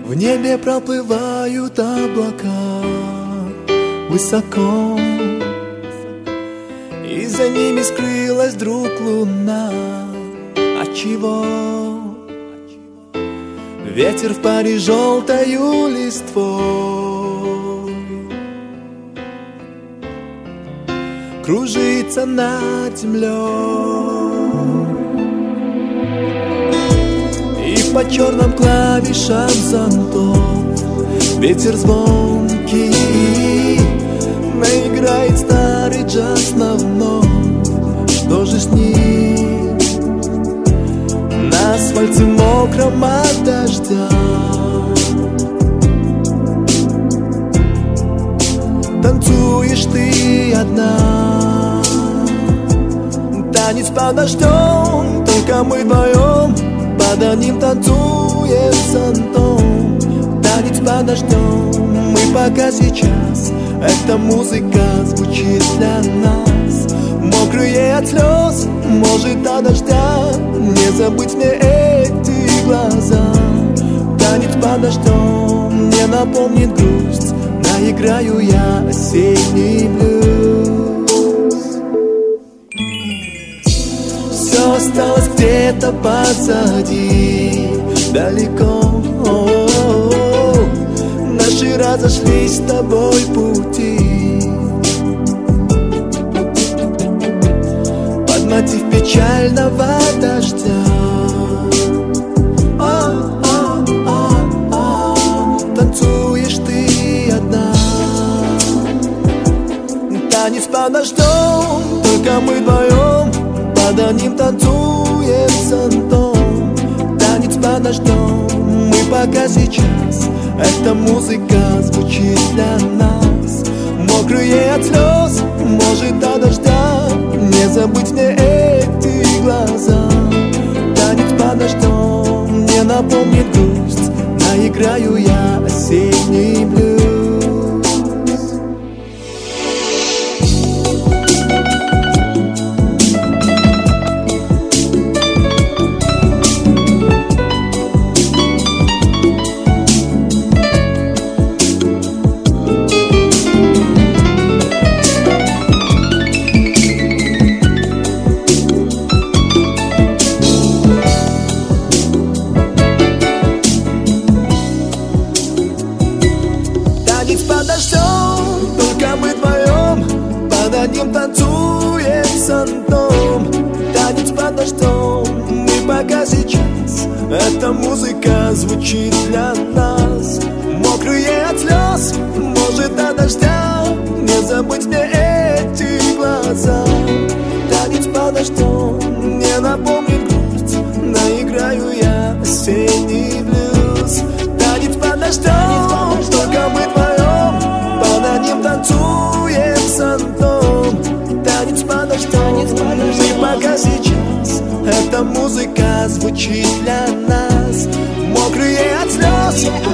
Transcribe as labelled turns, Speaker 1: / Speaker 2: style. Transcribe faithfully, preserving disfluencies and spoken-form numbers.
Speaker 1: В небе проплывают облака высоко, и за ними скрылась вдруг луна. Отчего? Ветер в паре желтою листвой кружится над землей, и по черным клавишам зонтов ветер звонкий наиграет старый джаз на вновь. Что же с ним? На асфальте мокром от дождя танцуешь ты одна. Танец под дождем, только мы вдвоем под одним танцуем зонтом. Танец под дождем, мы пока сейчас. Эта музыка звучит для нас. Мокрые от слез, может от дождя, не забыть мне эти глаза. Танец под дождем мне напомнит грусть, наиграю я осенний блюз. Все осталось где-то позади, далеко. Наши разошлись с тобой пути под мотив печального дождя. О-о-о-о, танцуешь ты одна. Танец под дождем, только мы вдвоем под одним танцуем зонтом. Танец под дождем, мы пока сейчас. Эта музыка звучит для нас. Мокрые от слез, может от дождя, не забыть мне эти глаза. Танец под дождем мне напомнит грусть, наиграю я осенний блюз. Только мы вдвоем под одним танцуем зонтом. Танец под дождем, мы пока сейчас. Эта музыка звучит для нас. Мокрые от слез, может от дождя, не забыть мне эти глаза. Танец под дождем мне напомнит грусть, наиграю я осенний блюз. Танец под дождем, только мы вдвоем под одним танцуем зонтом. Танец под дождем, мы пока сейчас. Эта музыка звучит для нас. Мокрые от слез,